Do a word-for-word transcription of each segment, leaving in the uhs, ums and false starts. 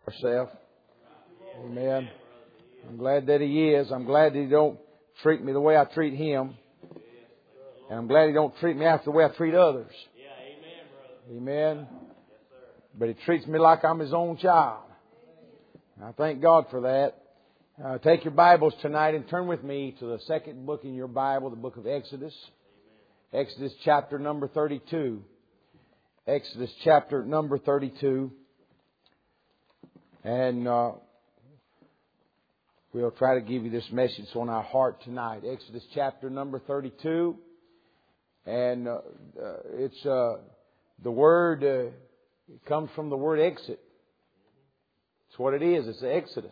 Ourself. Amen. I'm glad that He is. I'm glad that He don't treat me the way I treat Him. And I'm glad He don't treat me after the way I treat others. Amen. But He treats me like I'm His own child. And I thank God for that. Uh, take your Bibles tonight and turn with me to the second book in your Bible, the book of Exodus. Exodus chapter number thirty-two. Exodus chapter number thirty-two. And uh, we'll try to give you this message on our heart tonight. Exodus chapter number thirty-two. And uh, uh, it's uh, the word, uh, it comes from the word exit. It's what it is. It's the Exodus.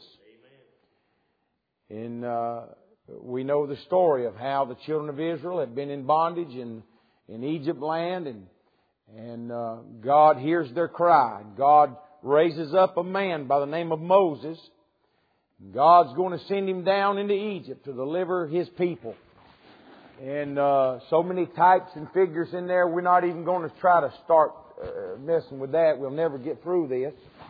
And uh, we know the story of how the children of Israel had been in bondage in, in Egypt land. And, and uh, God hears their cry. God raises up a man by the name of Moses. God's going to send him down into Egypt to deliver His people. And uh, so many types and figures in there, we're not even going to try to start uh, messing with that. We'll never get through this.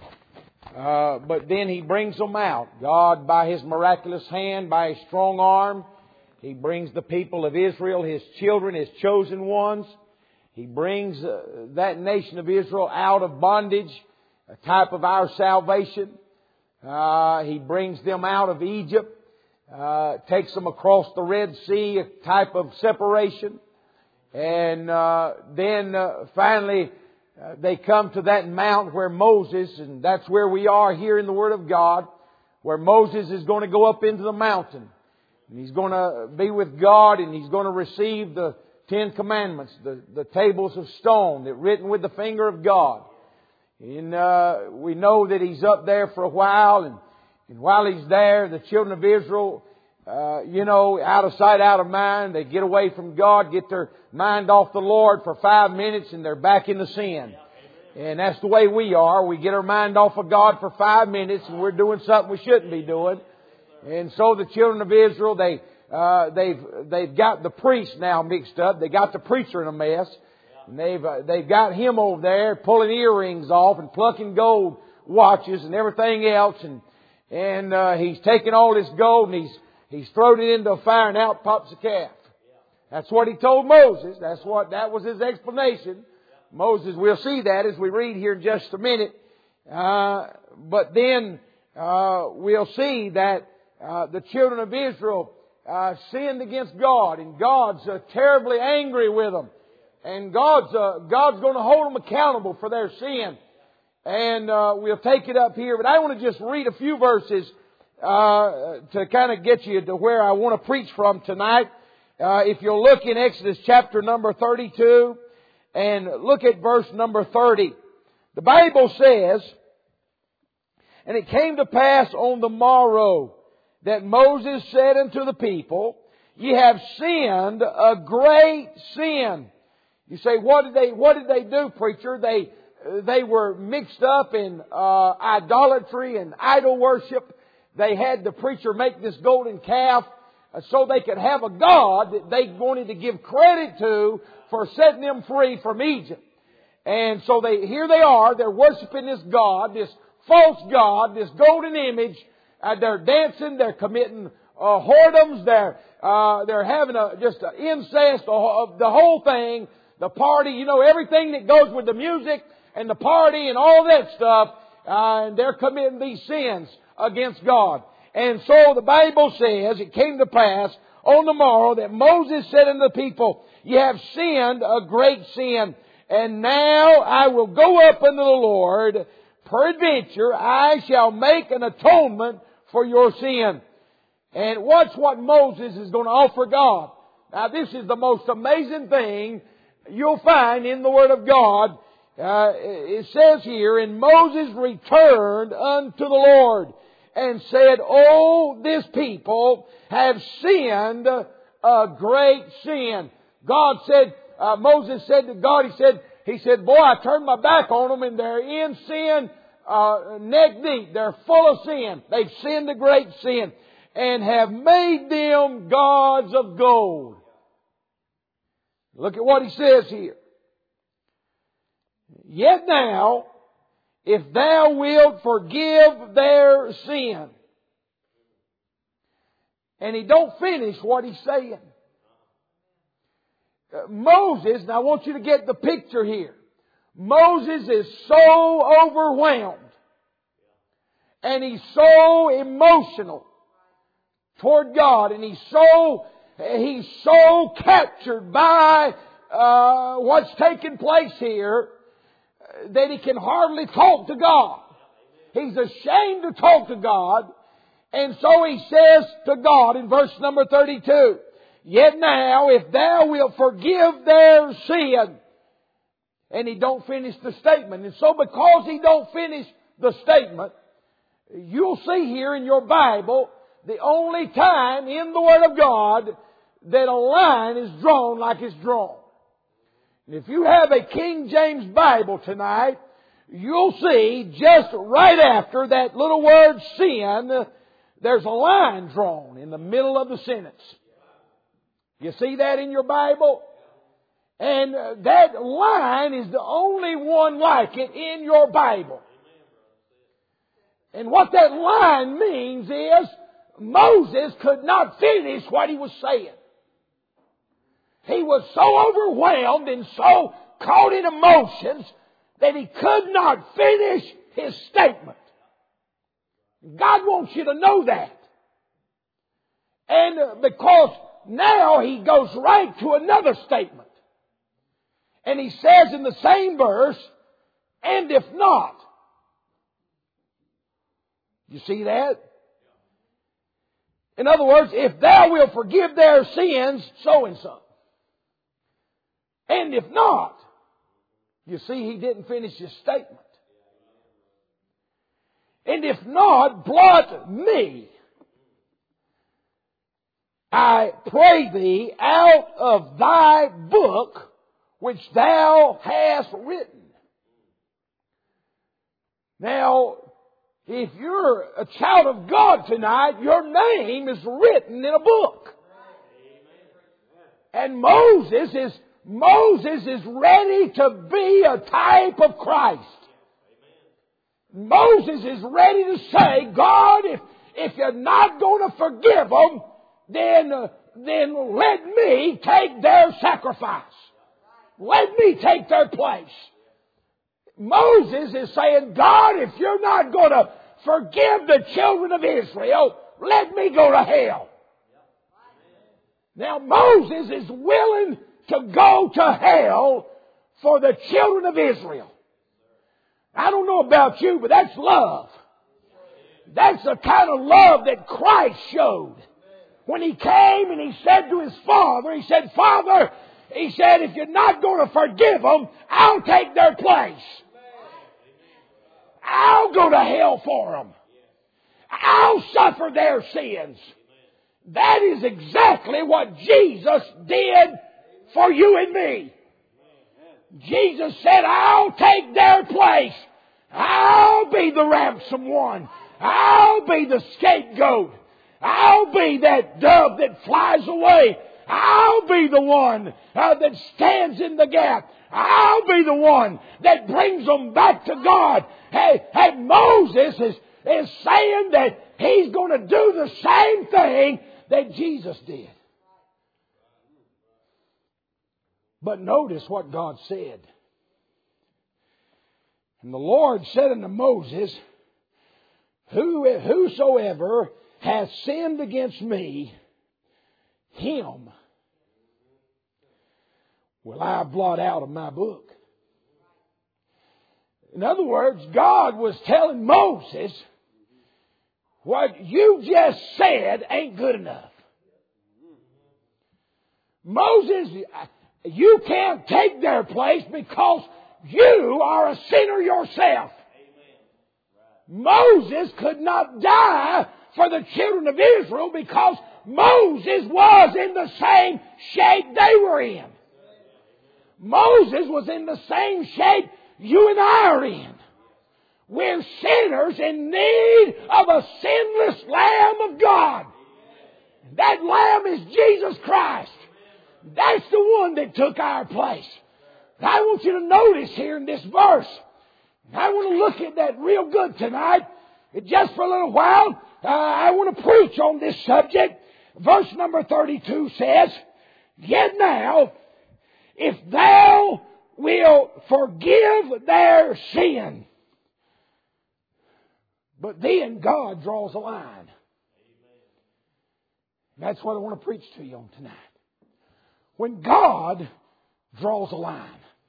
Uh, but then He brings them out. God, by His miraculous hand, by His strong arm, He brings the people of Israel, His children, His chosen ones. He brings uh, that nation of Israel out of bondage, a type of our salvation. Uh, he brings them out of Egypt, uh, takes them across the Red Sea, a type of separation. And uh, then uh, finally uh, they come to that mount where Moses, and that's where we are here in the Word of God, where Moses is going to go up into the mountain. And he's going to be with God, and he's going to receive the Ten Commandments, the, the tables of stone that written with the finger of God. And uh, we know that he's up there for a while, and, and while he's there, the children of Israel, uh, you know, out of sight, out of mind, they get away from God, get their mind off the Lord for five minutes, and they're back into sin. And that's the way we are. We get our mind off of God for five minutes, and we're doing something we shouldn't be doing. And so the children of Israel, they uh, they've they've got the priest now mixed up. They got the preacher in a mess. And they've, uh, they've got him over there pulling earrings off and plucking gold watches and everything else. And, and, uh, he's taken all this gold and he's, he's thrown it into a fire and out pops a calf. That's what he told Moses. That's what, that was his explanation. Moses, we'll see that as we read here in just a minute. Uh, but then, uh, we'll see that, uh, the children of Israel, uh, sinned against God, and God's uh, terribly angry with them. And God's uh, God's going to hold them accountable for their sin. And uh, we'll take it up here. But I want to just read a few verses uh, to kind of get you to where I want to preach from tonight. Uh, if you'll look in Exodus chapter number thirty-two and look at verse number thirty. The Bible says, "And it came to pass on the morrow that Moses said unto the people, Ye have sinned a great sin." You say, what did they, what did they do, preacher? They, they were mixed up in, uh, idolatry and idol worship. They had the preacher make this golden calf uh, so they could have a God that they wanted to give credit to for setting them free from Egypt. And so they, here they are, they're worshiping this God, this false God, this golden image. Uh, they're dancing, they're committing, uh, whoredoms, they're, uh, they're having a, just a incest, uh, the whole thing. The party, you know, everything that goes with the music and the party and all that stuff, uh, and they're committing these sins against God. And so the Bible says, it came to pass on the morrow that Moses said unto the people, Ye have sinned a great sin, and now I will go up unto the Lord, peradventure I shall make an atonement for your sin. And watch what Moses is going to offer God. Now this is the most amazing thing you'll find in the Word of God. Uh, it says here, And Moses returned unto the Lord and said, Oh, this people have sinned a great sin. God said, uh, Moses said to God, he said, he said, Boy, I turned my back on them and they're in sin, uh, neck deep. They're full of sin. They've sinned a great sin and have made them gods of gold. Look at what he says here. Yet now, if thou wilt forgive their sin. And he don't finish what he's saying. Uh, Moses, and I want you to get the picture here. Moses is so overwhelmed. And he's so emotional toward God. And he's so, he's so captured by uh, what's taking place here that he can hardly talk to God. He's ashamed to talk to God. And so he says to God in verse number thirty-two, Yet now, if thou wilt forgive their sin. And he don't finish the statement. And so because he don't finish the statement, you'll see here in your Bible the only time in the Word of God that a line is drawn like it's drawn. And if you have a King James Bible tonight, you'll see just right after that little word sin, there's a line drawn in the middle of the sentence. You see that in your Bible? And that line is the only one like it in your Bible. And what that line means is Moses could not finish what he was saying. He was so overwhelmed and so caught in emotions that he could not finish his statement. God wants you to know that. And because now he goes right to another statement. And he says in the same verse, and if not. You see that? In other words, if thou wilt forgive their sins, so and so. And if not, you see he didn't finish his statement. And if not, blot me, I pray thee, out of thy book which thou hast written. Now, if you're a child of God tonight, your name is written in a book. And Moses is Moses is ready to be a type of Christ. Moses is ready to say, God, if, if you're not going to forgive them, then, uh, then let me take their sacrifice. Let me take their place. Moses is saying, God, if you're not going to forgive the children of Israel, let me go to hell. Now Moses is willing to go to hell for the children of Israel. I don't know about you, but that's love. That's the kind of love that Christ showed. When He came and He said to His Father, He said, Father, He said, if you're not going to forgive them, I'll take their place. I'll go to hell for them. I'll suffer their sins. That is exactly what Jesus did for you and me. Jesus said, I'll take their place. I'll be the ransom one. I'll be the scapegoat. I'll be that dove that flies away. I'll be the one uh, that stands in the gap. I'll be the one that brings them back to God. Hey, hey, Moses is, is saying that he's going to do the same thing that Jesus did. But notice what God said. And the Lord said unto Moses, Who, whosoever has sinned against me, him will I blot out of my book. In other words, God was telling Moses, what you just said ain't good enough. Moses, you can't take their place because you are a sinner yourself. Moses could not die for the children of Israel because Moses was in the same shape they were in. Moses was in the same shape you and I are in. We're sinners in need of a sinless Lamb of God. That Lamb is Jesus Christ. That's the one that took our place. I want you to notice here in this verse I want to look at that real good tonight. Just for a little while, uh, I want to preach on this subject. Verse number thirty-two says, Yet now, if thou wilt forgive their sin. But then God draws a line. That's what I want to preach to you on tonight. When God draws a line.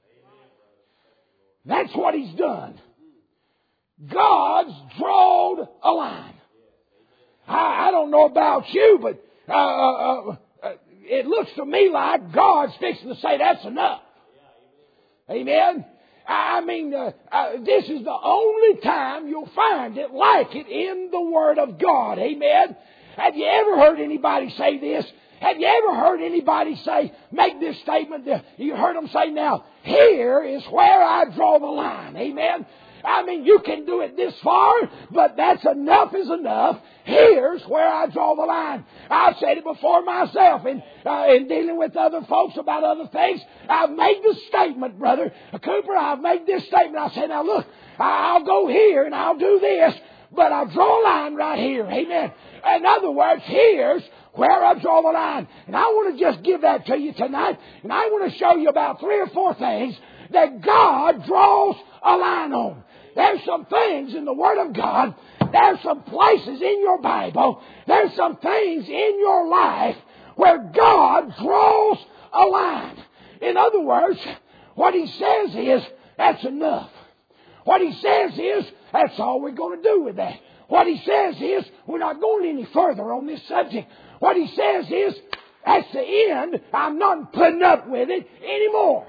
That's what He's done. God's drawn a line. I, I don't know about you, but uh, uh, uh, it looks to me like God's fixing to say that's enough. Amen? I mean, uh, uh, this is the only time you'll find it like it in the Word of God. Amen? Have you ever heard anybody say this? Have you ever heard anybody say, make this statement? You heard them say, now, here is where I draw the line. Amen? I mean, you can do it this far, but that's enough is enough. Here's where I draw the line. I've said it before myself in, uh, in dealing with other folks about other things. I've made the statement, Brother Cooper, I've made this statement. I said, now look, I'll go here and I'll do this, but I'll draw a line right here. Amen. In other words, here's where I draw the line. And I want to just give that to you tonight. And I want to show you about three or four things that God draws a line on. There's some things in the Word of God. There's some places in your Bible. There's some things in your life where God draws a line. In other words, what He says is, that's enough. What He says is, that's all we're going to do with that. What He says is, we're not going any further on this subject. What He says is, that's the end. I'm not putting up with it anymore.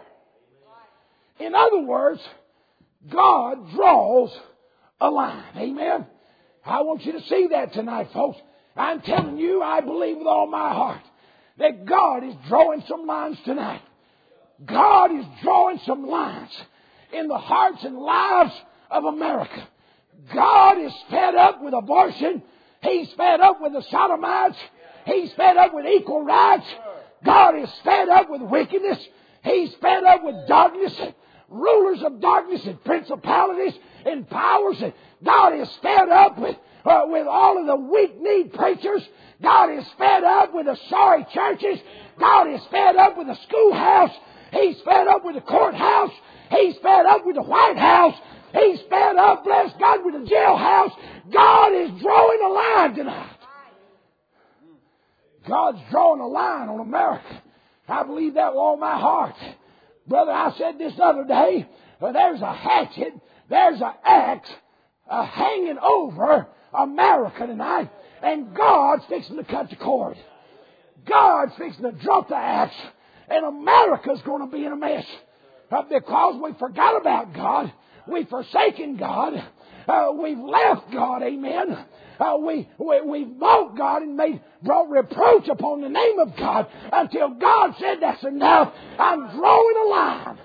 In other words, God draws a line. Amen? I want you to see that tonight, folks. I'm telling you, I believe with all my heart that God is drawing some lines tonight. God is drawing some lines in the hearts and lives of America. God is fed up with abortion. He's fed up with the sodomites. He's fed up with equal rights. God is fed up with wickedness. He's fed up with darkness, rulers of darkness and principalities and powers. And God is fed up with, uh, with all of the weak-kneed preachers. God is fed up with the sorry churches. God is fed up with the schoolhouse. He's fed up with the courthouse. He's fed up with the White House. He's fed up, bless God, with the jailhouse. God is drawing a line tonight. God's drawing a line on America. I believe that with all my heart. Brother, I said this the other day, uh, there's a hatchet, there's an axe uh, hanging over America tonight, and God's fixing to cut the cord. God's fixing to drop the axe, and America's going to be in a mess. Uh, because we forgot about God, we've forsaken God, uh, we've left God, amen. Uh, we, we, we mocked God and made, brought reproach upon the name of God until God said, that's enough. I'm drawing a line.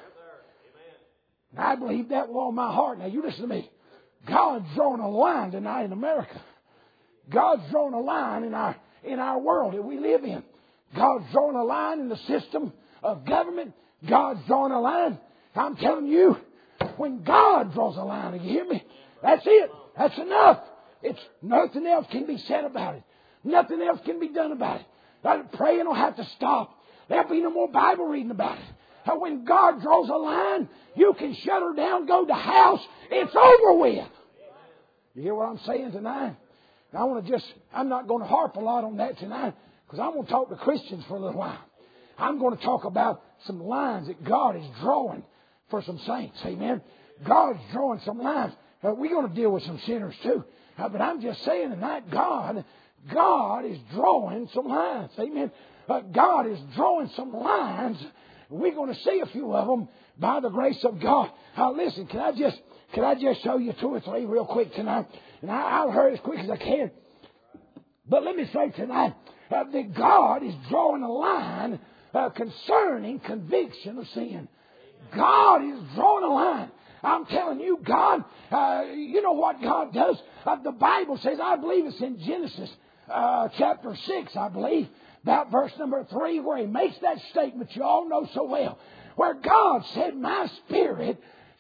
And I believe that with all my heart. Now you listen to me. God's drawing a line tonight in America. God's drawing a line in our, in our world that we live in. God's drawing a line in the system of government. God's drawing a line. I'm telling you, when God draws a line, you hear me? That's it. That's enough. It's nothing else can be said about it. Nothing else can be done about it. That praying will have to stop. There'll be no more Bible reading about it. And when God draws a line, you can shut her down, go to house. It's over with. You hear what I'm saying tonight? And I want to just, I'm not going to harp a lot on that tonight because I'm going to talk to Christians for a little while. I'm going to talk about some lines that God is drawing for some saints. Amen. God's drawing some lines. Uh, we're going to deal with some sinners too. Uh, but I'm just saying tonight, God, God is drawing some lines. Amen. Uh, God is drawing some lines. We're going to see a few of them by the grace of God. Uh, listen, can I just can I just show you two or three real quick tonight? And I, I'll hurry as quick as I can. But let me say tonight uh, that God is drawing a line uh, concerning conviction of sin. God is drawing a line. I'm telling you, God, uh, you know what God does? Uh, the Bible says, I believe it's in Genesis uh, chapter six, I believe, about verse number three, where He makes that statement you all know so well, where God said, my spirit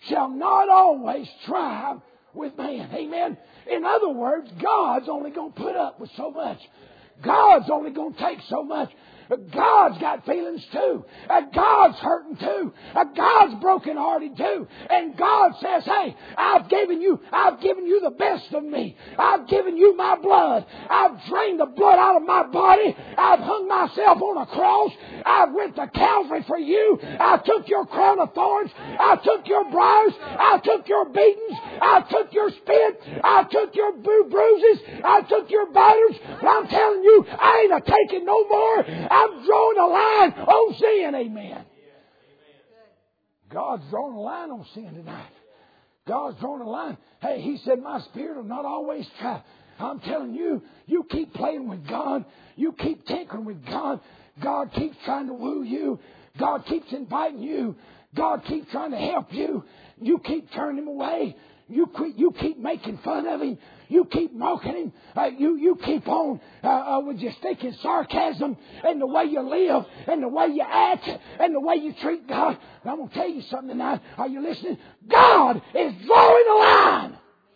shall not always strive with man. Amen. In other words, God's only going to put up with so much. God's only going to take so much. God's got feelings too. Uh, God's hurting too. Uh, God's brokenhearted too. And God says, hey, I've given you, I've given you the best of me. I've given you my blood. I've drained the blood out of my body. I've hung myself on a cross. I went to Calvary for you. I took your crown of thorns. I took your briars. I took your beatings. I took your spit. I took your bru- bruises. I took your batters. But I'm telling you, I ain't a taking no more. I'm drawing a line on sin. Amen. God's drawing a line on sin tonight. God's drawing a line. Hey, He said, my spirit will not always try. I'm telling you, you keep playing with God. You keep tinkering with God. God keeps trying to woo you. God keeps inviting you. God keeps trying to help you. You keep turning Him away. You keep, you keep making fun of Him. You keep mocking Him. Uh, you, you keep on uh, uh, with your stinking sarcasm and the way you live and the way you act and the way you treat God. And I'm going to tell you something tonight. Are you listening? God is drawing a line.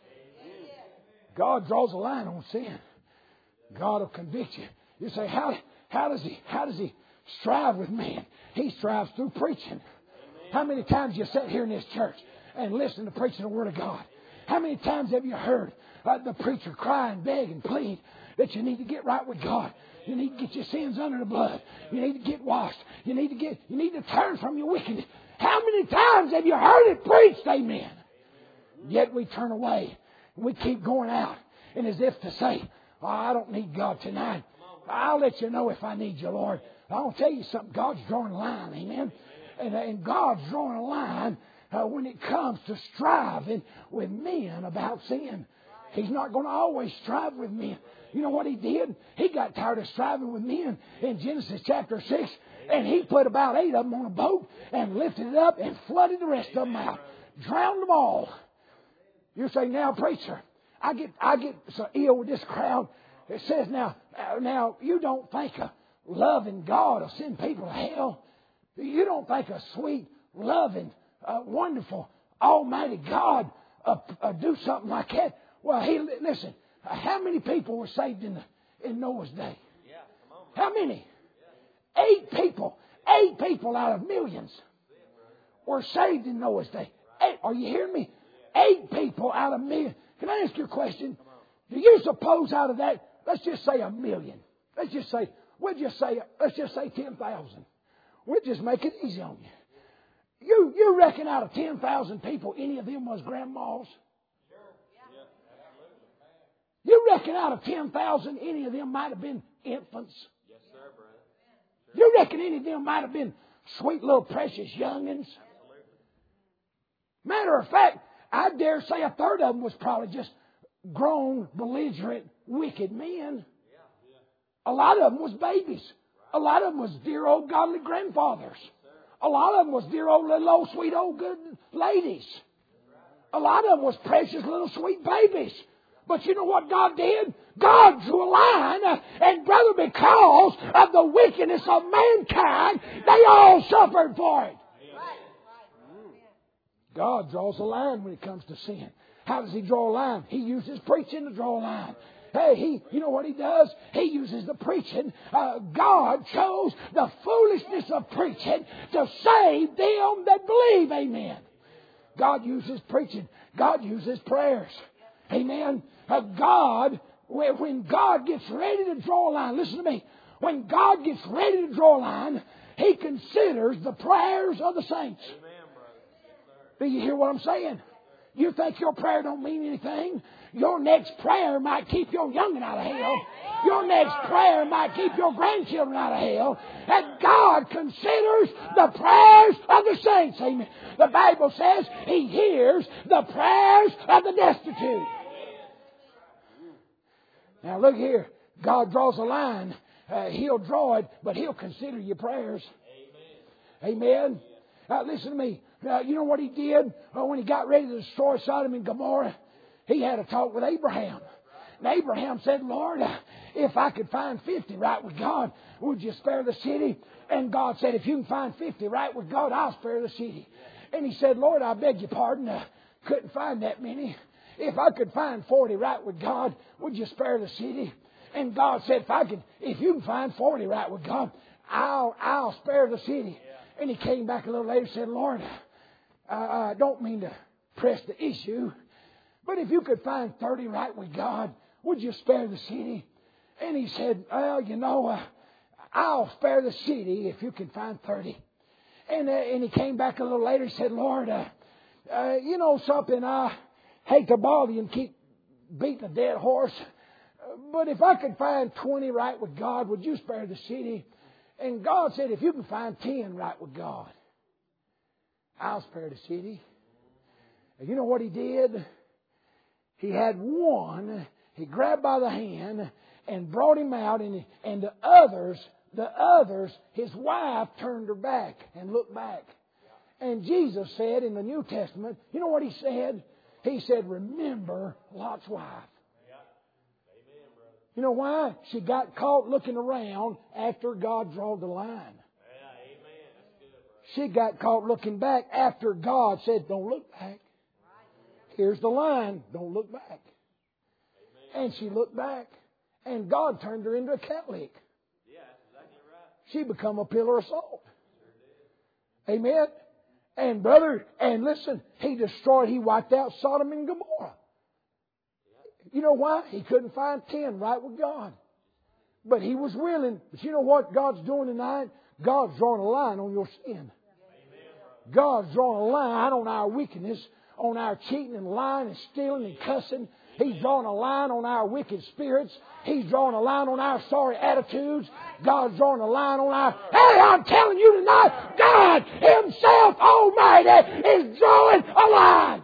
God draws a line on sin. God will convict you. You say, how, how does He, how does He strive with man? He strives through preaching. How many times you sit here in this church and listen to preaching the Word of God? How many times have you heard uh, the preacher cry and beg and plead that you need to get right with God? You need to get your sins under the blood. You need to get washed. You need to get. You need to turn from your wickedness. How many times have you heard it preached? Amen. Yet we turn away and we keep going out, and as if to say, oh, I don't need God tonight. I'll let you know if I need you, Lord. I'll tell you something. God's drawing a line. Amen. And, and God's drawing a line uh, when it comes to striving with men about sin. He's not going to always strive with men. You know what He did? He got tired of striving with men in Genesis chapter six. And He put about eight of them on a boat and lifted it up and flooded the rest of them out. Drowned them all. You say, now, preacher, I get I get so ill with this crowd. It says, now, now you don't think a loving God will send people to hell. You don't think a sweet, loving, uh, wonderful, almighty God uh, uh, do something like that? Well, he listen. Uh, how many people were saved in the, in Noah's day? Yeah, come on, how many? Yeah. Eight people. Eight people out of millions were saved in Noah's day. Eight. Are you hearing me? Eight people out of millions. Can I ask you a question? Do you suppose out of that, let's just say a million. Let's just say, we'll just say, let's just say ten thousand. We'll just make it easy on you. You you reckon out of ten thousand people, any of them was grandmas? You reckon out of ten thousand, any of them might have been infants? Yes, sir, brother. You reckon any of them might have been sweet little precious youngins? Matter of fact, I dare say a third of them was probably just grown, belligerent, wicked men. A lot of them was babies. A lot of them was dear old godly grandfathers. A lot of them was dear old little old sweet old good ladies. A lot of them was precious little sweet babies. But you know what God did? God drew a line, uh, and brother, because of the wickedness of mankind, they all suffered for it. God draws a line when it comes to sin. How does He draw a line? He uses preaching to draw a line. Hey, he, you know what He does? He uses the preaching. Uh, God chose the foolishness of preaching to save them that believe. Amen. God uses preaching. God uses prayers. Amen. Uh, God, when God gets ready to draw a line, listen to me. When God gets ready to draw a line, He considers the prayers of the saints. Amen, brother. Yes, sir. Do you hear what I'm saying? You think your prayer don't mean anything? Your next prayer might keep your youngin' out of hell. Your next prayer might keep your grandchildren out of hell. And God considers the prayers of the saints. Amen. The Bible says He hears the prayers of the destitute. Now look here. God draws a line. Uh, he'll draw it, but He'll consider your prayers. Amen. Amen. Uh, listen to me. Uh, you know what He did uh, when He got ready to destroy Sodom and Gomorrah? He had a talk with Abraham. And Abraham said, Lord, uh, if I could find fifty right with God, would you spare the city? And God said, if you can find fifty right with God, I'll spare the city. And he said, Lord, I beg your pardon. I couldn't find that many. If I could find forty right with God, would you spare the city? And God said, if I could, if you can find forty right with God, I'll, I'll spare the city. Yeah. And he came back a little later and said, Lord, I, I don't mean to press the issue, but if you could find thirty right with God, would you spare the city? And he said, well, you know, uh, I'll spare the city if you can find thirty. And, uh, and he came back a little later and said, Lord, uh, uh, you know something, I hate to bother you and keep beating a dead horse, but if I could find twenty right with God, would you spare the city? And God said, if you can find ten right with God, I'll spare the city. And you know what he did? He had one, he grabbed by the hand and brought him out, and, and the others, the others, his wife turned her back and looked back. And Jesus said in the New Testament, you know what he said? He said, remember Lot's wife. You know why? She got caught looking around after God drew the line. She got caught looking back after God said, don't look back. Here's the line. Don't look back. And she looked back. And God turned her into a Catholic. She become a pillar of salt. Amen. And brother, and listen, he destroyed, he wiped out Sodom and Gomorrah. You know why? He couldn't find ten right with God. But he was willing. But you know what God's doing tonight? God's drawing a line on your sin. God's drawing a line on our wickedness, on our cheating and lying and stealing and cussing. He's drawing a line on our wicked spirits. He's drawing a line on our sorry attitudes. God's drawing a line on our... Hey, I'm telling you tonight, God Himself Almighty is drawing a line.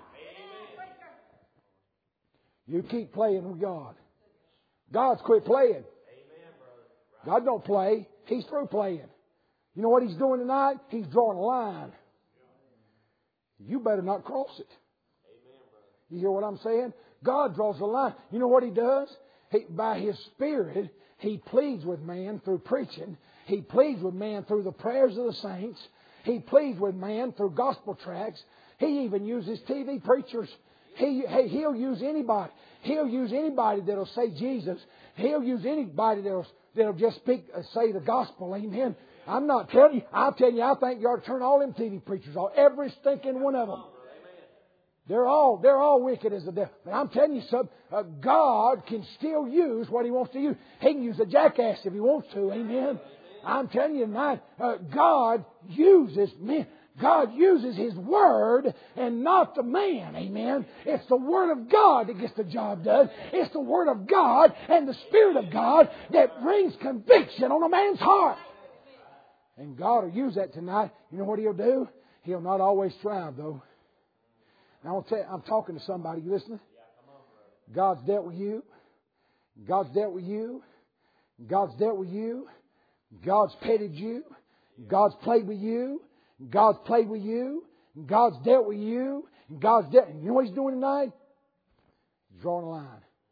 You keep playing with God. God's quit playing. God don't play. He's through playing. You know what He's doing tonight? He's drawing a line. You better not cross it. You hear what I'm saying? God draws a line. You know what He does? He, by His Spirit, He pleads with man through preaching. He pleads with man through the prayers of the saints. He pleads with man through gospel tracts. He even uses T V preachers. He, he'll use anybody. He'll use anybody that'll say Jesus. He'll use anybody that'll, that'll just speak, uh, say the gospel. Amen. I'm not telling you. I'll tell you, I think you ought to turn all them T V preachers off. Every stinking one of them. They're all, they're all wicked as the devil. But I'm telling you something. Uh, God can still use what He wants to use. He can use a jackass if He wants to. Amen. I'm telling you tonight, uh, God uses men. God uses His Word and not the man. Amen. It's the Word of God that gets the job done. It's the Word of God and the Spirit of God that brings conviction on a man's heart. And God will use that tonight. You know what He'll do? He'll not always strive, though. Now, I'll tell you, I'm talking to somebody. You listening? God's dealt with you. God's dealt with you. God's dealt with you. God's petted you. God's played with you. God's played with you. God's dealt with you. God's dealt. You know what He's doing tonight? He's drawing a line.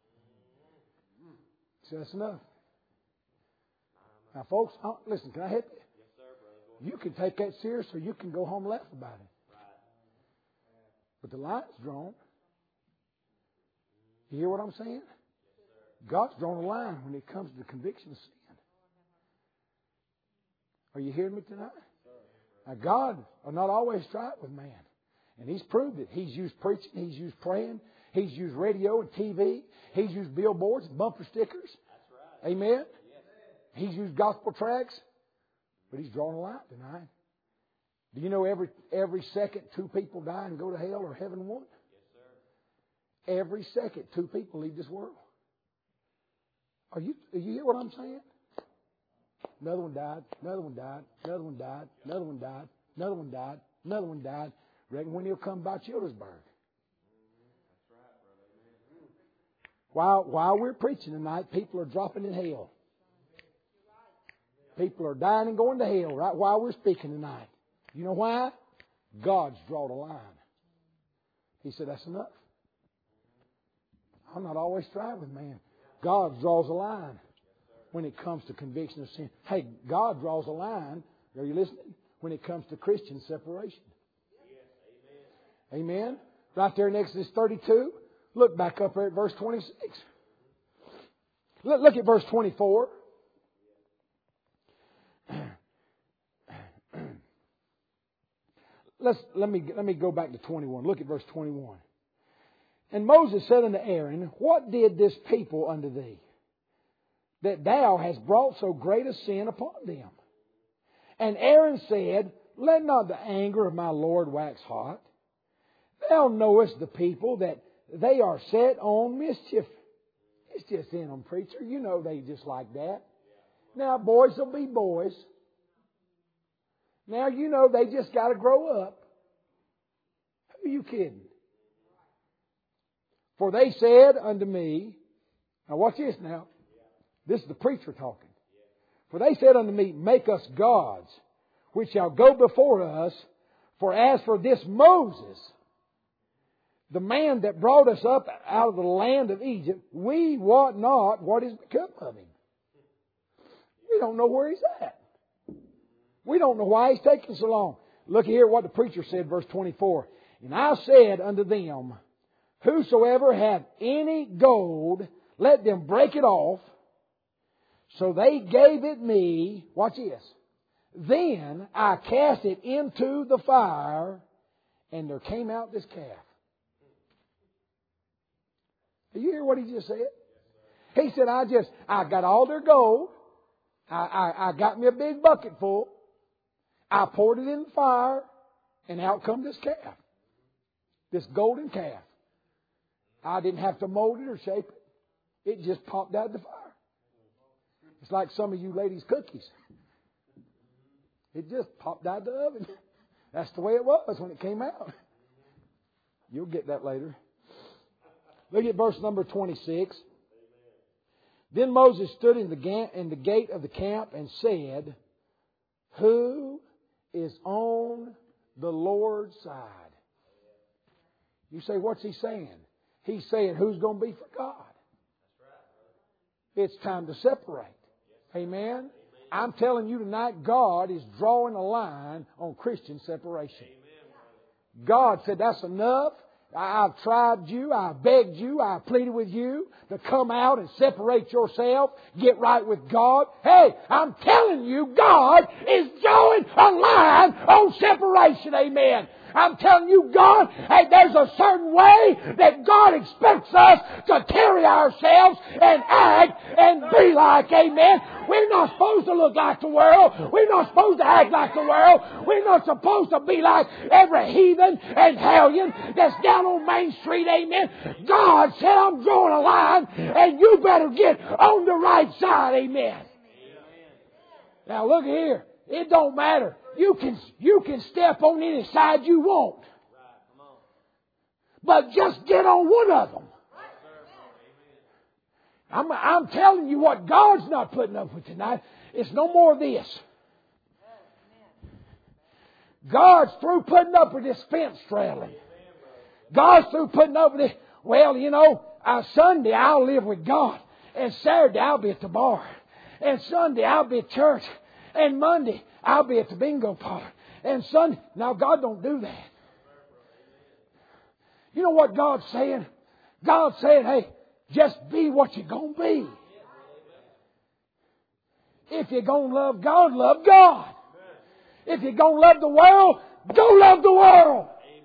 So that's enough. Now, folks, listen, can I help you? You can take that serious or you can go home and laugh about it. But the line's drawn. You hear what I'm saying? God's drawn a line when it comes to the conviction of sin. Are you hearing me tonight? Now, God will not always strive with man. And He's proved it. He's used preaching. He's used praying. He's used radio and T V. He's used billboards and bumper stickers. Amen? He's used gospel tracts. But He's drawn a line tonight. Do you know every every second two people die and go to hell or heaven one? Yes, sir. Every second two people leave this world. Are you, do you hear what I'm saying? Another one died, another one died, another one died, another one died, another one died, another one died. Reckon when He'll come by Childersburg. While, while we're preaching tonight, people are dropping in hell. People are dying and going to hell right while we're speaking tonight. You know why? God's drawn a line. He said, that's enough. I'm not always striving with man. God draws a line when it comes to conviction of sin. Hey, God draws a line, are you listening? When it comes to Christian separation. Amen. Right there in Exodus thirty-two. Look back up there at verse twenty-six. Look, look at verse twenty-four. Let's, let me, let me go back to twenty-one. Look at verse twenty-one. And Moses said unto Aaron, What did this people unto thee, that thou hast brought so great a sin upon them? And Aaron said, Let not the anger of my Lord wax hot. Thou knowest the people that they are set on mischief. It's just in them, preacher. You know they just like that. Now boys will be boys. Now you know they just got to grow up. Who are you kidding? For they said unto me, now watch this now. This is the preacher talking. For they said unto me, Make us gods, which shall go before us. For as for this Moses, the man that brought us up out of the land of Egypt, we wot not what is become of him. We don't know where he's at. We don't know why he's taking so long. Look here what the preacher said, verse twenty-four. And I said unto them, Whosoever hath any gold, let them break it off. So they gave it me. Watch this. Then I cast it into the fire, and there came out this calf. Did you hear what he just said? He said, I just, I got all their gold. I, I, I got me a big bucket full. I poured it in the fire, and out come this calf. This golden calf. I didn't have to mold it or shape it. It just popped out of the fire. It's like some of you ladies' cookies. It just popped out of the oven. That's the way it was when it came out. You'll get that later. Look at verse number twenty-six. Then Moses stood in the, ga- in the gate of the camp and said, Who is on the Lord's side? You say, what's he saying? He's saying, who's going to be for God? It's time to separate. Amen? I'm telling you tonight, God is drawing a line on Christian separation. God said, that's enough. I've tried you, I've begged you, I've pleaded with you to come out and separate yourself, get right with God. Hey, I'm telling you, God is drawing a line on separation. Amen. I'm telling you, God, hey, there's a certain way that God expects us to carry ourselves and act and be like. Amen. We're not supposed to look like the world. We're not supposed to act like the world. We're not supposed to be like every heathen and hellion that's down on Main Street. Amen. God said, I'm drawing a line, and you better get on the right side. Amen. Now look here. It don't matter. You can, you can step on any side you want. But just get on one of them. I'm, I'm telling you what God's not putting up with tonight. It's no more of this. God's through putting up with this fence straddling. God's through putting up with this. Well, you know, uh, Sunday I'll live with God. And Saturday I'll be at the bar. And Sunday I'll be at church. And Monday I'll be at the bingo parlor. And Sunday, now God don't do that. You know what God's saying? God's saying, hey, just be what you're going to be. If you're going to love God, love God. If you're going to love the world, go love the world.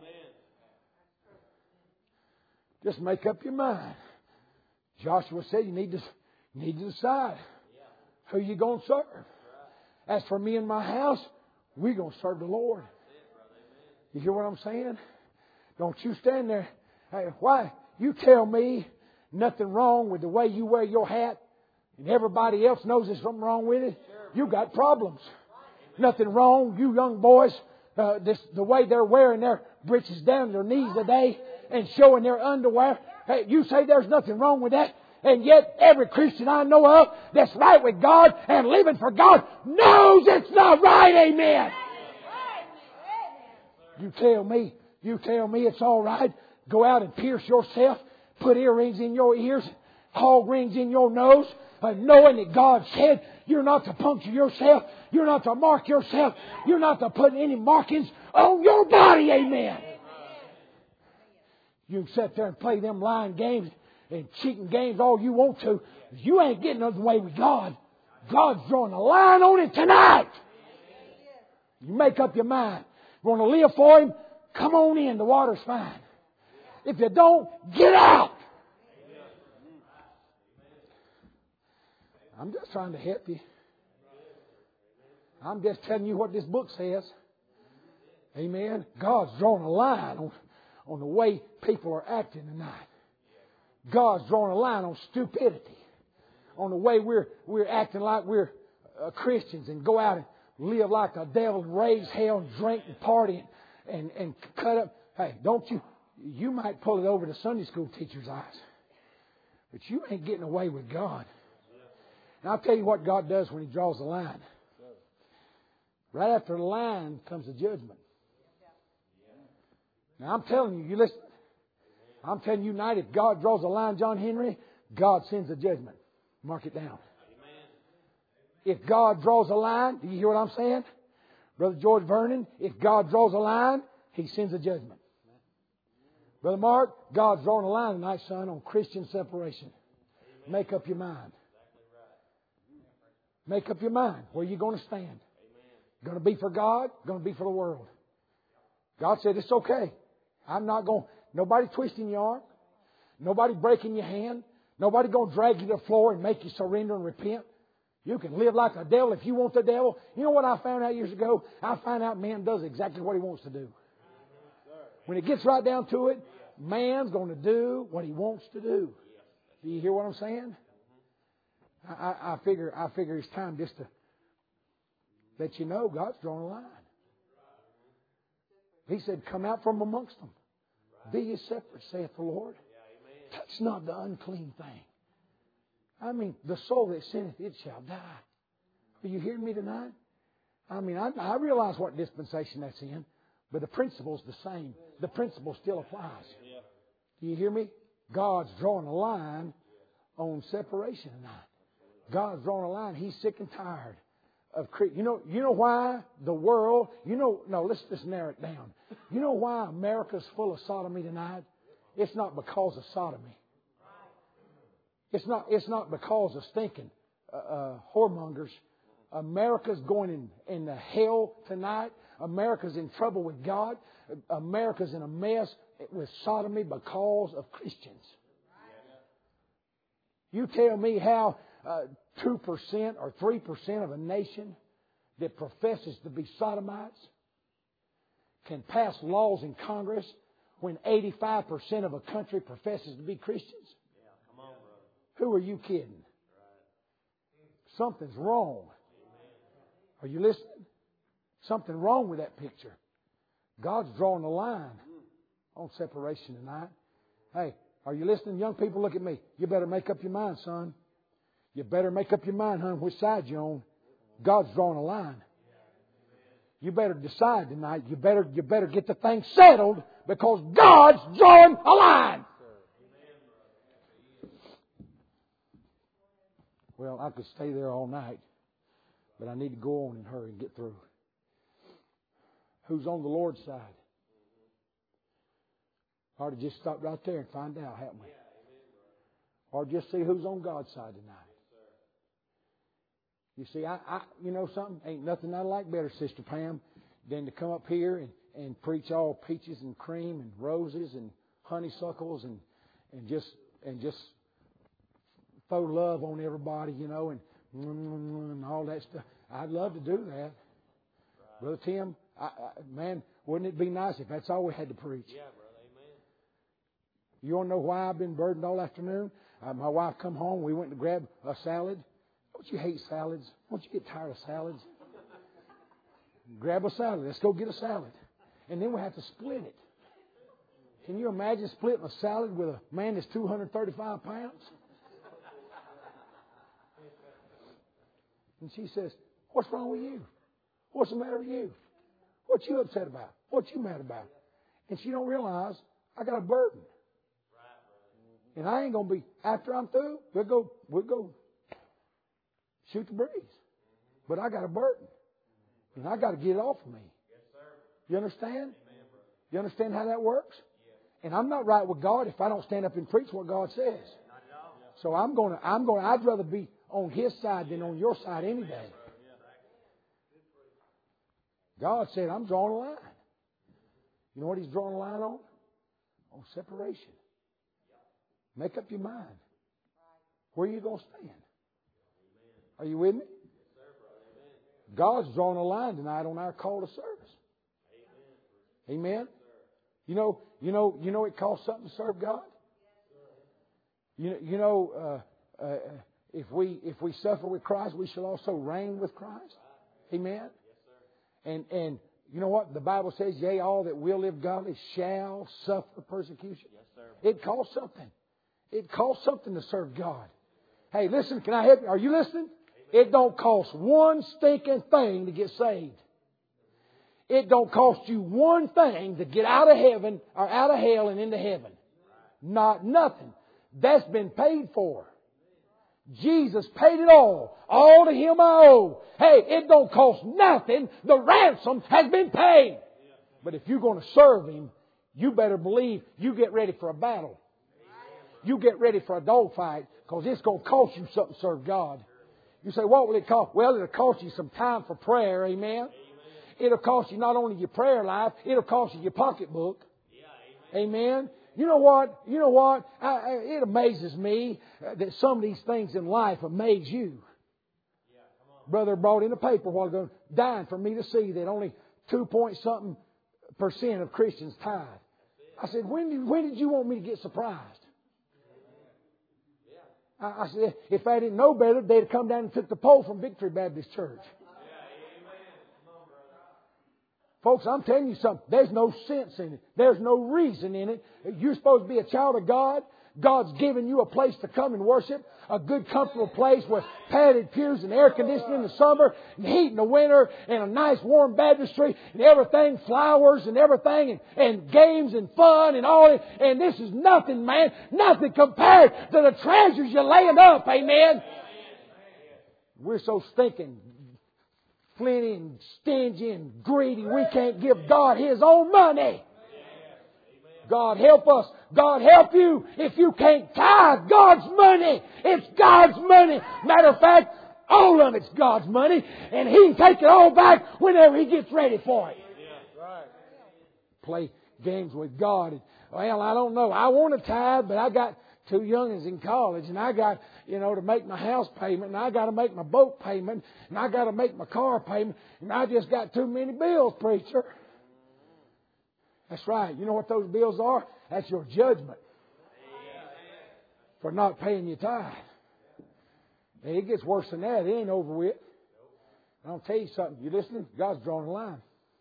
Just make up your mind. Joshua said you need to, you need to decide who you're going to serve. As for me and my house, we're going to serve the Lord. You hear what I'm saying? Don't you stand there. Hey, why? You tell me nothing wrong with the way you wear your hat and everybody else knows there's something wrong with it. You got problems. Nothing wrong. You young boys, uh, this, the way they're wearing their breeches down to their knees today and showing their underwear. Hey, you say there's nothing wrong with that. And yet every Christian I know of that's right with God and living for God knows it's not right. Amen. You tell me, you tell me it's all right. Go out and pierce yourself, put earrings in your ears, hog rings in your nose, uh, knowing that God said you're not to puncture yourself, you're not to mark yourself, you're not to put any markings on your body. Amen. You can sit there and play them lying games and cheating games all you want to. You ain't getting the way with God. God's drawing a line on it tonight. You make up your mind. You want to live for Him? Come on in. The water's fine. If you don't, get out. I'm just trying to help you. I'm just telling you what this book says. Amen. God's drawing a line on, on the way people are acting tonight. God's drawing a line on stupidity. On the way we're we're acting like we're uh, Christians and go out and live like the devil and raise hell and drink and party and, and, and cut up. Hey, don't you, you might pull it over to Sunday school teachers' eyes. But you ain't getting away with God. And I'll tell you what God does when He draws the line. Right after the line comes the judgment. Now I'm telling you, you listen. I'm telling you tonight, if God draws a line, John Henry, God sends a judgment. Mark it down. If God draws a line, do you hear what I'm saying? Brother George Vernon, if God draws a line, He sends a judgment. Brother Mark, God's drawing a line tonight, son, on Christian separation. Make up your mind. Make up your mind. Where are you going to stand? Going to be for God? Going to be for the world? God said, it's okay. I'm not going, nobody twisting your arm. Nobody breaking your hand. Nobody going to drag you to the floor and make you surrender and repent. You can live like a devil if you want the devil. You know what I found out years ago? I found out man does exactly what he wants to do. When it gets right down to it, man's going to do what he wants to do. Do you hear what I'm saying? I, I, I figure I figure it's time just to let you know God's drawn a line. He said, come out from amongst them. Be ye separate, saith the Lord. Touch not the unclean thing. I mean, the soul that sinneth, it shall die. Are you hearing me tonight? I mean, I, I realize what dispensation that's in, but the principle's the same. The principle still applies. Do you hear me? God's drawing a line on separation tonight. God's drawing a line. He's sick and tired of cre- you know. You know why the world? You know. No, let's just narrow it down. You know why America's full of sodomy tonight? It's not because of sodomy. It's not. It's not because of stinking uh, uh, whoremongers. America's going in in the hell tonight. America's in trouble with God. America's in a mess with sodomy because of Christians. You tell me how uh, two percent or three percent of a nation that professes to be sodomites can pass laws in Congress when eighty-five percent of a country professes to be Christians? Yeah, come on, brother. Who are you kidding? Something's wrong. Are you listening? Something wrong with that picture. God's drawing a line on separation tonight. Hey, are you listening? Young people, look at me. You better make up your mind, son. You better make up your mind, hon, which side you're on. God's drawing a line. You better decide tonight. You better, you better get the thing settled because God's drawing a line. Well, I could stay there all night, but I need to go on and hurry and get through. Who's on the Lord's side? Or to just stop right there and find out, haven't we? Or just see who's on God's side tonight. You see, I, I, you know something? Ain't nothing I like better, Sister Pam, than to come up here and, and preach all peaches and cream and roses and honeysuckles and, and just and just throw love on everybody, you know, and, and all that stuff. I'd love to do that. Right. Brother Tim, I, I, man, wouldn't it be nice if that's all we had to preach? Yeah, brother, amen. You want to know why I've been burdened all afternoon? Uh, my wife come home, we went to grab a salad. Don't you hate salads? Don't you get tired of salads? Grab a salad. Let's go get a salad. And then we have to split it. Can you imagine splitting a salad with a man that's two hundred thirty-five pounds? And she says, what's wrong with you? What's the matter with you? What you upset about? What you mad about? And she don't realize I got a burden. And I ain't going to be, after I'm through, we'll go, we'll go shoot the breeze. But I got a burden. And I got to get it off of me. You understand? You understand how that works? And I'm not right with God if I don't stand up and preach what God says. So I'm going to, I'm going to, I'd rather be on His side than on your side any day. God said, I'm drawing a line. You know what He's drawing a line on? On separation. Make up your mind. Where are you going to stand? Are you with me? God's drawing a line tonight on our call to service. Amen. You know, you know, you know it costs something to serve God. You know, you know, uh, uh, if we if we suffer with Christ, we shall also reign with Christ. Amen. And and you know what the Bible says? Yea, all that will live godly shall suffer persecution. It costs something. It costs something to serve God. Hey, listen, can I help you? Are you listening? It don't cost one stinking thing to get saved. It don't cost you one thing to get out of heaven or out of hell and into heaven. Not nothing. That's been paid for. Jesus paid it all. All to Him I owe. Hey, it don't cost nothing. The ransom has been paid. But if you're going to serve Him, you better believe you get ready for a battle. You get ready for a dogfight, because it's going to cost you something to serve God. You say, what will it cost? Well, it'll cost you some time for prayer. Amen. It'll cost you not only your prayer life, it'll cost you your pocketbook. Amen. You know what? You know what? I, I, it amazes me that some of these things in life amaze you. Brother brought in a paper a while ago, dying for me to see that only two point something percent of Christians tithe. I said, when did, when did you want me to get surprised? I, I said, if I didn't know better, they'd have come down and took the poll from Victory Baptist Church. Folks, I'm telling you something. There's no sense in it. There's no reason in it. You're supposed to be a child of God. God's given you a place to come and worship. A good, comfortable place with padded pews and air conditioning in the summer and heat in the winter and a nice warm baptistry and everything, flowers and everything and, and games and fun and all that. And this is nothing, man. Nothing compared to the treasures you're laying up. Amen. We're so stinking flinty and stingy and greedy, we can't give God His own money. God help us. God help you if you can't tithe God's money. It's God's money. Matter of fact, all of it's God's money, and He can take it all back whenever He gets ready for it. Play games with God. And, well, I don't know. I want to tithe, but I got two youngins in college, and I got, you know, to make my house payment, and I got to make my boat payment, and I got to make my car payment, and I just got too many bills, preacher. That's right. You know what those bills are? That's your judgment for not paying your tithe. And it gets worse than that. It ain't over with. I'll tell you something. You listening? God's drawing a line.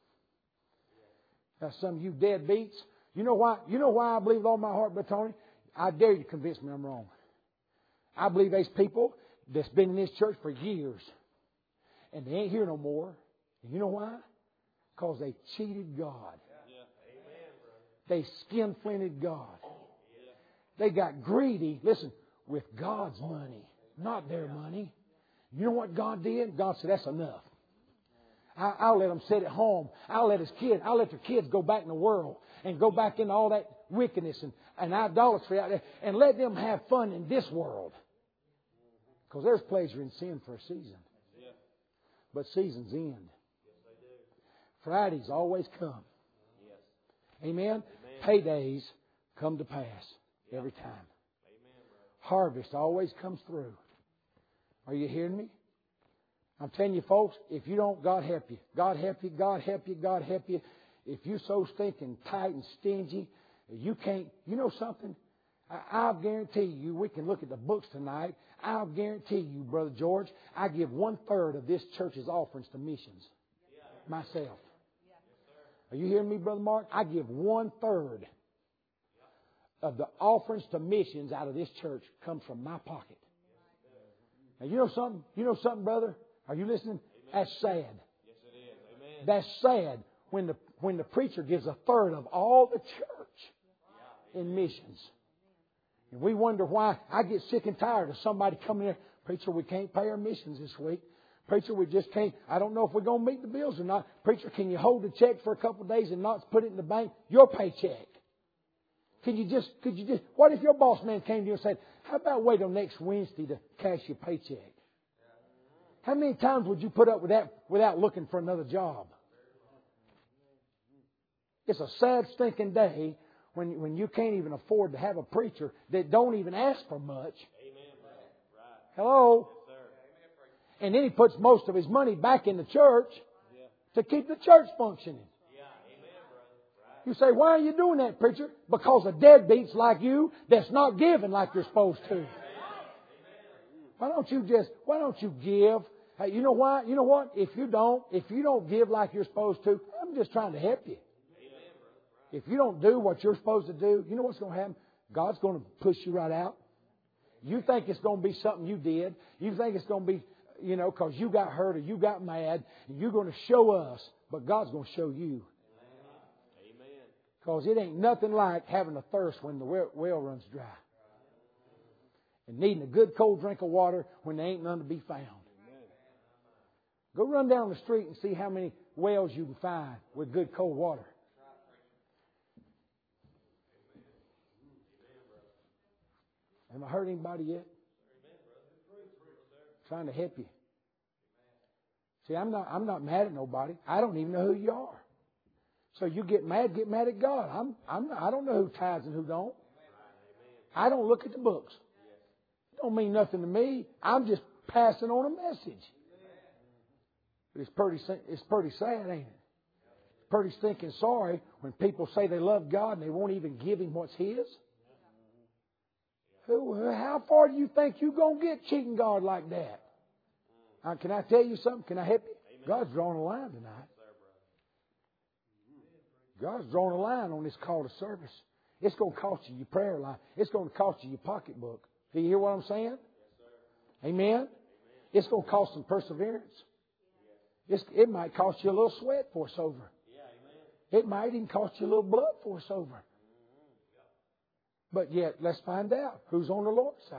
Now, some of you deadbeats. You know why? You know why I believe with all my heart, Brother Tony? I dare you to convince me I'm wrong. I believe there's people that's been in this church for years, and they ain't here no more. And you know why? Because they cheated God. They skin-flinted God. They got greedy, listen, with God's money, not their money. You know what God did? God said, that's enough. I, I'll let them sit at home. I'll let his kids, I'll let their kids go back in the world and go back into all that wickedness and, and idolatry out there and let them have fun in this world. Because there's pleasure in sin for a season. But seasons end. Fridays always come. Amen? Paydays come to pass every time. Harvest always comes through. Are you hearing me? I'm telling you, folks, if you don't, God help you. God help you, God help you, God help you. If you're so stinking tight and stingy, you can't, you know something? I'll guarantee you, we can look at the books tonight. I'll guarantee you, Brother George, I give one third of this church's offerings to missions. Myself. Are you hearing me, Brother Mark? I give one third of the offerings to missions out of this church comes from my pocket. Now, you know something? You know something, brother? Are you listening? That's sad. That's sad when the when the preacher gives a third of all the church in missions. And we wonder why. I get sick and tired of somebody coming here, preacher, we can't pay our missions this week. Preacher, we just can't. I don't know if we're going to meet the bills or not. Preacher, can you hold the check for a couple of days and not put it in the bank? Your paycheck. Could you just, could you just, what if your boss man came to you and said, how about wait till next Wednesday to cash your paycheck? How many times would you put up with that without looking for another job? It's a sad, stinking day when, when you can't even afford to have a preacher that don't even ask for much. Hello? And then he puts most of his money back in the church to keep the church functioning. You say, why are you doing that, preacher? Because of deadbeats like you that's not giving like you're supposed to. Why don't you just, why don't you give? Hey, you know why? You know what? If you don't, if you don't give like you're supposed to, I'm just trying to help you. If you don't do what you're supposed to do, you know what's going to happen? God's going to push you right out. You think it's going to be something you did. You think it's going to be, you know, because you got hurt or you got mad. And you're going to show us, but God's going to show you. Because it ain't nothing like having a thirst when the well, well runs dry. And needing a good cold drink of water when there ain't none to be found. Go run down the street and see how many wells you can find with good cold water. Have I hurt anybody yet? Trying to help you. See, I'm not, I'm not mad at nobody. I don't even know who you are. So you get mad, get mad at God. I'm, I'm not, I don't know who tithes and who don't. I don't look at the books. It don't mean nothing to me. I'm just passing on a message. But it's pretty, it's pretty sad, ain't it? It's pretty stinking sorry when people say they love God and they won't even give Him what's His. Who, how far do you think you're going to get cheating God like that? Uh, can I tell you something? Can I help you? God's drawing a line tonight. God's drawing a line on this call to service. It's going to cost you your prayer life. It's going to cost you your pocketbook. Do you hear what I'm saying? Amen? It's going to cost some perseverance. It's, it might cost you a little sweat for it's over. It might even cost you a little blood for it's over. But yet, let's find out who's on the Lord's side.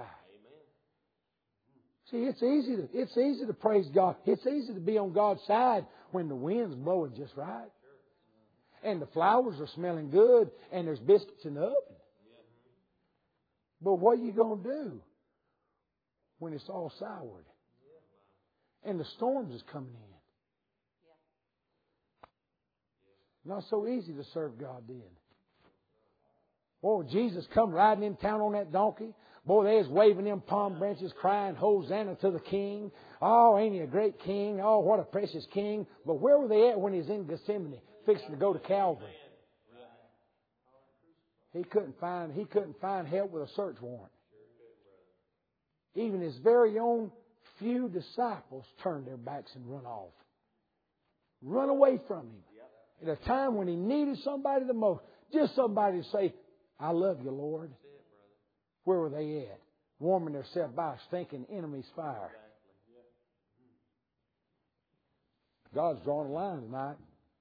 See, it's easy to it's easy to praise God. It's easy to be on God's side when the wind's blowing just right. And the flowers are smelling good and there's biscuits in the oven. But what are you going to do when it's all soured? And the storms is coming in. Not so easy to serve God then. Oh, Jesus come riding in town on that donkey. Boy, they was waving them palm branches, crying, Hosanna to the King. Oh, ain't He a great King? Oh, what a precious King. But where were they at when He was in Gethsemane, fixing to go to Calvary? He couldn't find, he couldn't find help with a search warrant. Even His very own few disciples turned their backs and run off. Run away from Him. At a time when He needed somebody the most. Just somebody to say, I love you, Lord. Where were they at? Warming themselves by a stinking enemy's fire. God's drawing a line tonight.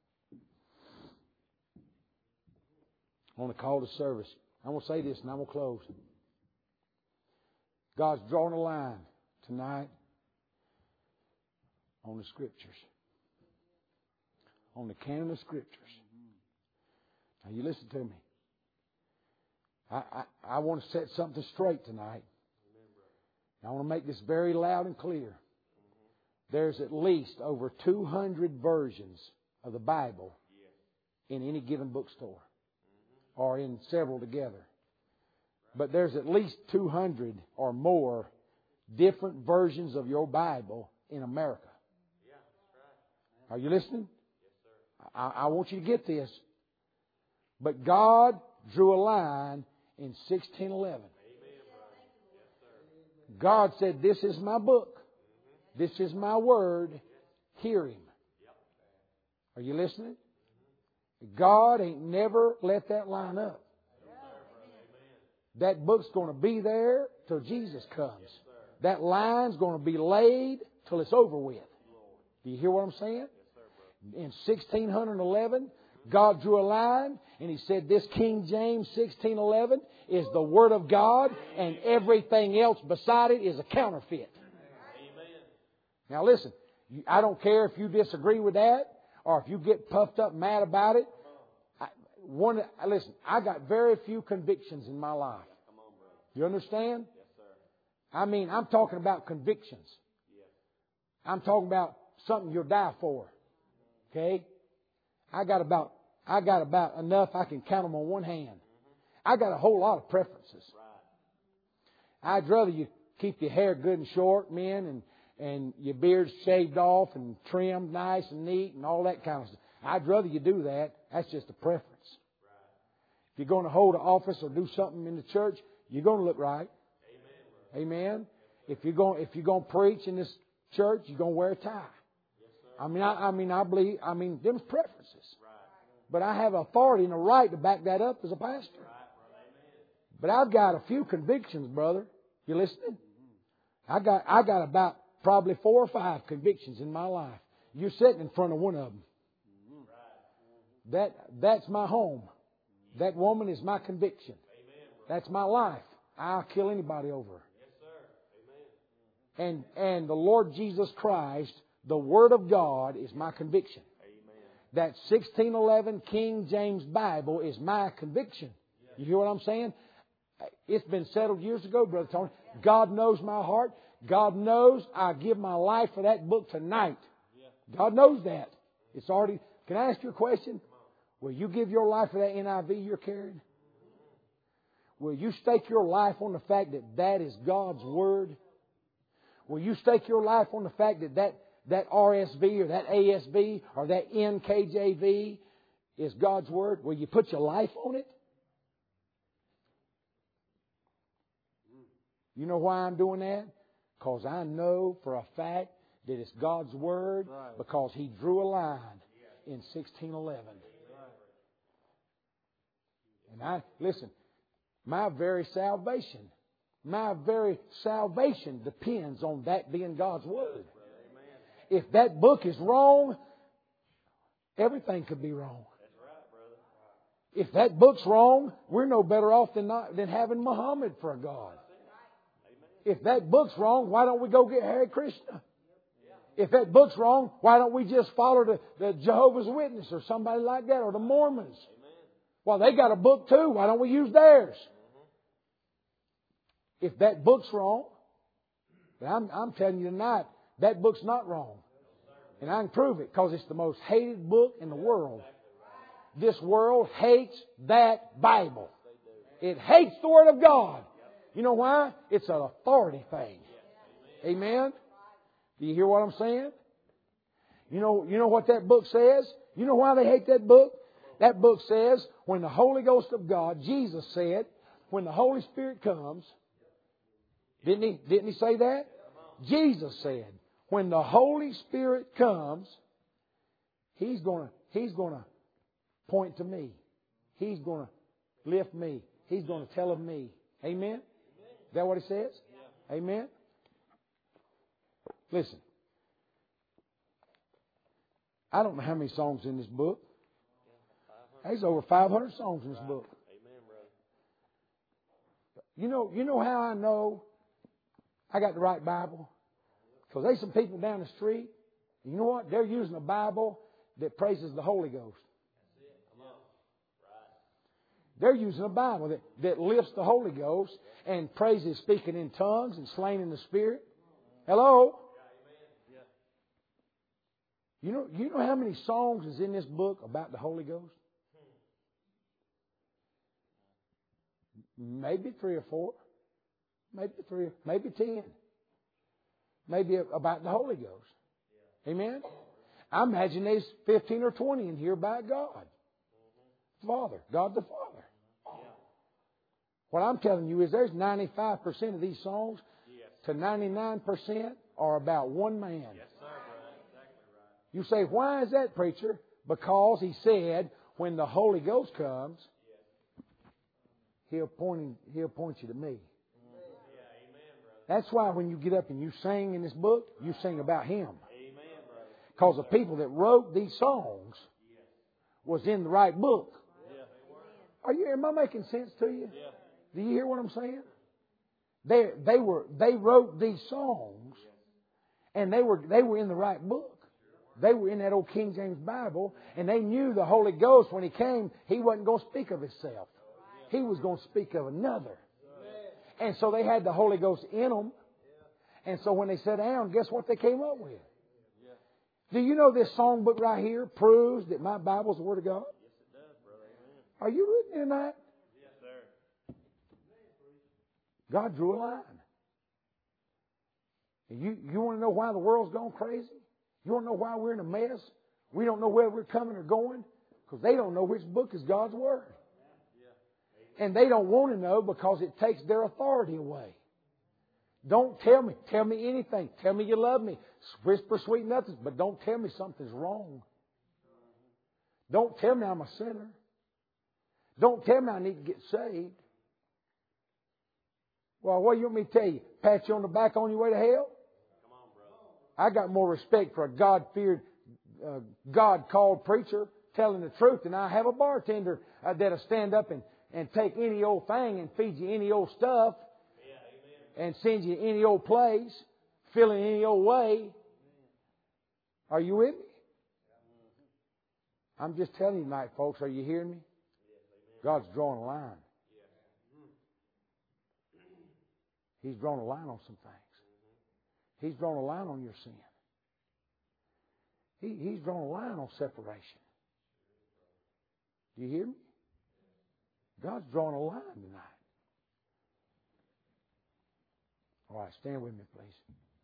I want to call to service. I'm going to say this and I'm going to close. God's drawing a line tonight on the Scriptures. On the canon of Scriptures. Now you listen to me. I, I, I want to set something straight tonight. I want to make this very loud and clear. There's at least over two hundred versions of the Bible in any given bookstore. Or in several together. But there's at least two hundred or more different versions of your Bible in America. Are you listening? I, I want you to get this. But God drew a line in sixteen eleven. God said, this is my book. This is my word. Hear Him. Are you listening? God ain't never let that line up. That book's going to be there till Jesus comes. That line's going to be laid till it's over with. Do you hear what I'm saying? In sixteen eleven, God drew a line and He said this King James sixteen eleven is the Word of God and everything else beside it is a counterfeit. Now listen, I don't care if you disagree with that or if you get puffed up mad about it. I, one, listen, I got very few convictions in my life. Come on, brother. You understand? Yes, sir. I mean, I'm talking about convictions. Yes. I'm talking about something you'll die for. Okay? I got about, I got about enough I can count them on one hand. I got a whole lot of preferences. Right. I'd rather you keep your hair good and short, men, and, and your beard shaved off and trimmed nice and neat and all that kind of stuff. I'd rather you do that. That's just a preference. Right. If you're going to hold an office or do something in the church, you're going to look right. Amen. Amen. If you're going, if you're going to preach in this church, you're going to wear a tie. Yes, sir. I mean, I, I mean, I believe, I mean, them's preferences. Right. But I have authority and a right to back that up as a pastor. Right, brother. Amen. But I've got a few convictions, brother. You listening? I got, I got about probably four or five convictions in my life. You're sitting in front of one of them. That, that's my home. That woman is my conviction. That's my life. I'll kill anybody over her. Yes, sir. Amen. And, and the Lord Jesus Christ, the Word of God, is my conviction. Amen. That sixteen eleven King James Bible is my conviction. You hear what I'm saying? It's been settled years ago, Brother Tony. God knows my heart. God knows I give my life for that book tonight. God knows that. It's already... Can I ask you a question? Will you give your life for that N I V you're carrying? Will you stake your life on the fact that that is God's Word? Will you stake your life on the fact that that, that R S V or that A S V or that N K J V is God's Word? Will you put your life on it? You know why I'm doing that? Because I know for a fact that it's God's Word, Right. because He drew a line in sixteen eleven. And I, listen, my very salvation, my very salvation depends on that being God's Word. If that book is wrong, everything could be wrong. If that book's wrong, we're no better off than not, than having Muhammad for a God. If that book's wrong, why don't we go get Hare Krishna? If that book's wrong, why don't we just follow the, the Jehovah's Witness or somebody like that, or the Mormons? Well, they got a book too. Why don't we use theirs? If that book's wrong, but I'm, I'm telling you tonight, that book's not wrong. And I can prove it because it's the most hated book in the world. This world hates that Bible. It hates the Word of God. You know why? It's an authority thing. Amen? Do you hear what I'm saying? You know, you know what that book says? You know why they hate that book? That book says, when the Holy Ghost of God, Jesus said, when the Holy Spirit comes, didn't he, didn't he say that? Jesus said, when the Holy Spirit comes, He's gonna, He's gonna point to me. He's gonna lift me. He's gonna tell of me. Amen? Is that what it says? Amen? Listen. I don't know how many songs in this book. There's over five hundred songs in this book. Amen, brother. You know, you know how I know I got the right Bible? Because there's some people down the street, you know what? They're using a Bible that praises the Holy Ghost. They're using a Bible that, that lifts the Holy Ghost and praises speaking in tongues and slain in the Spirit. Hello? You know, you know how many songs is in this book about the Holy Ghost? Maybe three or four. Maybe three, maybe ten. Maybe about the Holy Ghost. Amen? I imagine there's fifteen or twenty in here about God. Father, God the Father. What I'm telling you is there's ninety-five percent of these songs to ninety-nine percent are about one man. Yes, sir, brother. Exactly right. You say, why is that, preacher? Because He said, when the Holy Ghost comes, He'll point, he'll point you to me. That's why when you get up and you sing in this book, you sing about Him. Because the people that wrote these songs was in the right book. Are you? Am I making sense to you? Do you hear what I'm saying? They they were they wrote these songs, and they were they were in the right book. They were in that old King James Bible, and they knew the Holy Ghost, when He came, He wasn't going to speak of Himself. He was going to speak of another. And so they had the Holy Ghost in them. And so when they sat down, guess what they came up with? Do you know this songbook right here proves that my Bible's the Word of God? Yes, it does, brother. Amen. Are you written in that? Yes, sir. God drew a line. And you, you want to know why the world's gone crazy? You want to know why we're in a mess? We don't know where we're coming or going? Because they don't know which book is God's Word. And they don't want to know because it takes their authority away. Don't tell me. Tell me anything. Tell me you love me. Whisper sweet nothings, but don't tell me something's wrong. Don't tell me I'm a sinner. Don't tell me I need to get saved. Well, what do you want me to tell you? Pat you on the back on your way to hell? Come on, brother. I got more respect for a God-feared, uh, God-called preacher telling the truth than I have a bartender uh, that'll stand up and, and take any old thing and feed you any old stuff. And send you any old place, feeling any old way. Are you with me? I'm just telling you tonight, folks. Are you hearing me? God's drawing a line. He's drawn a line on some things. He's drawn a line on your sin. He, he's drawn a line on separation. Do you hear me? God's drawing a line tonight. All right, stand with me, please.